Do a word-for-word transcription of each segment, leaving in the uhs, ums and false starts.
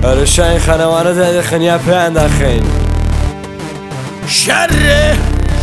Arışan xanavanı dedi xın yapıyan da xın شره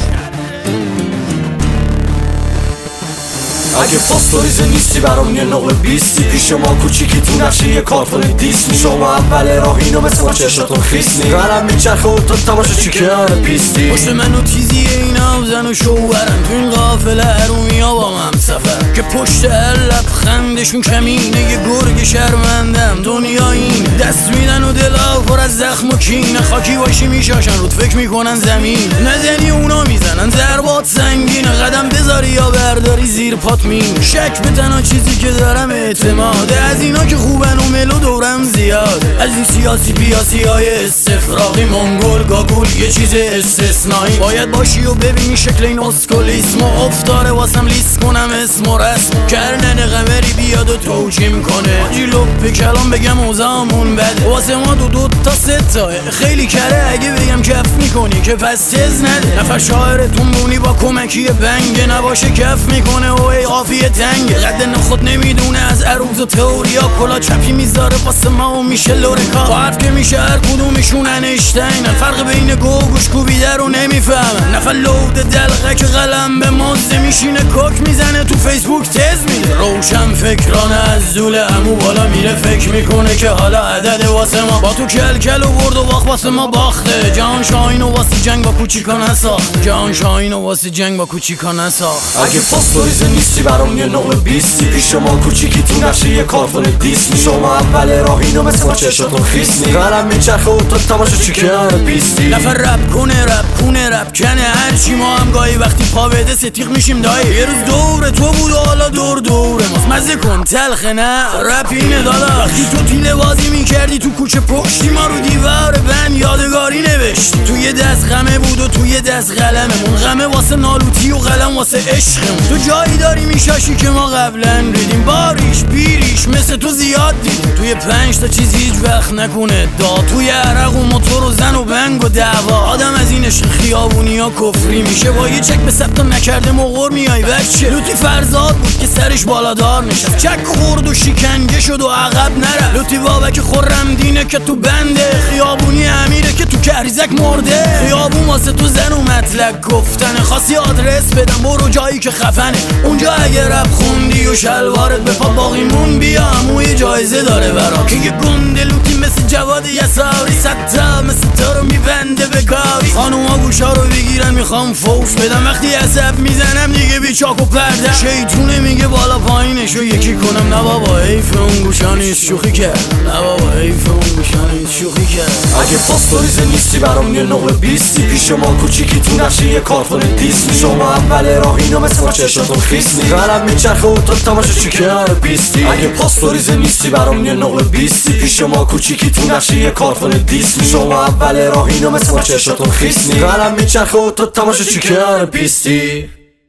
اگه پاستوریزه نیستی برام یه نقل بیستی پیش ما کوچیکی تو نقشه یه کارتون دیسنی شما اول راه اینو مثل ما چشاتون خیسنی قرم میچرخه و تو تماشا چی کنار پیستی پشت منو تیزی اینا زن و شوهرم تو این قافله ارومی ها با هم سفر که پشت هر لبخندشون کمینه یه گرگ شرمندم دنیا این دست میدن و دلا پر از زخم و کینه خاکی باشی میشاشن رود فکر میکنن زمین نزنی اونا میزنن ضربات سنگینه قدم بذاری یا برداری زیر پات مین شک به تنها چیزی که دارم اعتماده از اینا که خوبن و ملو دورم زیاد از این سیاسی پیاسی های استفراغی منگول گاگول یه چیز استثنایی باید باشی و ببینی شکل این اسکولیسم و افتاره واسم لیست کنم اسم و رسم کرنن قمری بیاد و توجیم کنه آجی لپ کلام بگم اوزامون بده واسه ما دو دو تا سه تا خیلی کره اگه بگم کف میکنی که پس تز نده نفر شاعرتون بونی با کمکی بنگه نباشه کف میکنه و ای قافیه تنگه قد نخود نمیدونه از عروض و تئوریا کلا چپی میذاره واسه ما و میشه لورکا با حرف که میشه هر کدومشون انشتینن فرق بین گو و گوش کوبیده رو نمیفهمن نفر لود دلقه که قلم به مازه میشینه کوک میزنه تو فیسبوک تز میده روشن فکرانه از زول امو بالا میره فکر میکنه که حالا عدد واسه ما با تو کل کل و برد و باخت واسه ما باخته جهان شاین و واسه جنگ با کوچیکا نساخت جهان شاین و واسه جنگ با کوچیکا نساخت اگه پاستوریزه نیستی برام یه نقل بیستی پیش ما کوچیکی تو نقشه یه کارتون دیسنی شما اول راه اینو مثل ما چشاتون خیسنی قرم میچرخه و تو تماشا چی کنار پیستی نفر رپ کنه رپ کنه رپ کنه هرچی ما هم گاهی وقتی پا بده ستیق میشیم دایی یه روز دور تو بود و حالا دور دوره ماست مزه کن تلخه نه رپ اینه دادا وقتی تو تیله بازی میکردی تو کوچه پشتی ما رو دیوار بند یادگاری نوشتی تو یه دست غمه بود و تو یه دست قلممون غمه واسه نالوتی و قلم واسه عشقمون تو جایی داری میشاشی که ما قبلا ریدیم باریش بیریش مثل تو زیاد دیدیم توی پنج تا چیز هیچ وقت نکنه دا توی عرق و موتور و زن و بنگ و دعوا آدم از این عشق خیابونی ها کفری میشه با یه چک به ثبت نکرده مغور میای بچه لوتی فرزاد بود که سرش بالادار نشست چک خورد و شکنجه شد و عقب نرفت لوتی بابک خرم دینه که تو بنده خیابونی امیره که تو کریزک مرده خیابون واسه تو زن و مطلق گفتنه خاصی آدرس بدم برو جایی که خفنه اونجا اگه رپ خوندی و شلوارت به پا باقیمون بیا هموی جایزه داره برام که یه گنده لوتی مثل جواد یساری ستا مثل تا رو میبنده به کاری خانوم ها گوشا رو بگیرن میخوام فوش بدم وقتی عصب میزنم دیگه بی چاک و پرده شیطونه میگه بالا پایینشو یکی کنم نه بابا حیف اون گوشا نیست شوخی کرد نه بابا حیف اون گوشا نیست شوخی کرد اگه پاستوریزه نیستی برام یه نقل بیستی پیش ما کوچیکی تو نقشه یه کارتون دیسنی شما اول راه اینو مثل ما چشاتون خیسنی قلم میچرخه و تو تماشا چی کنار پیستی اگه پاستوریزه نیستی برام یه نقل بیستی پیش ما کوچیکی تو نقشه یه کارتون دیسنی شما اول راه اینو مثل ما چشاتون خیسنی قلم میچرخه و تو تماشا چی کنار پیستی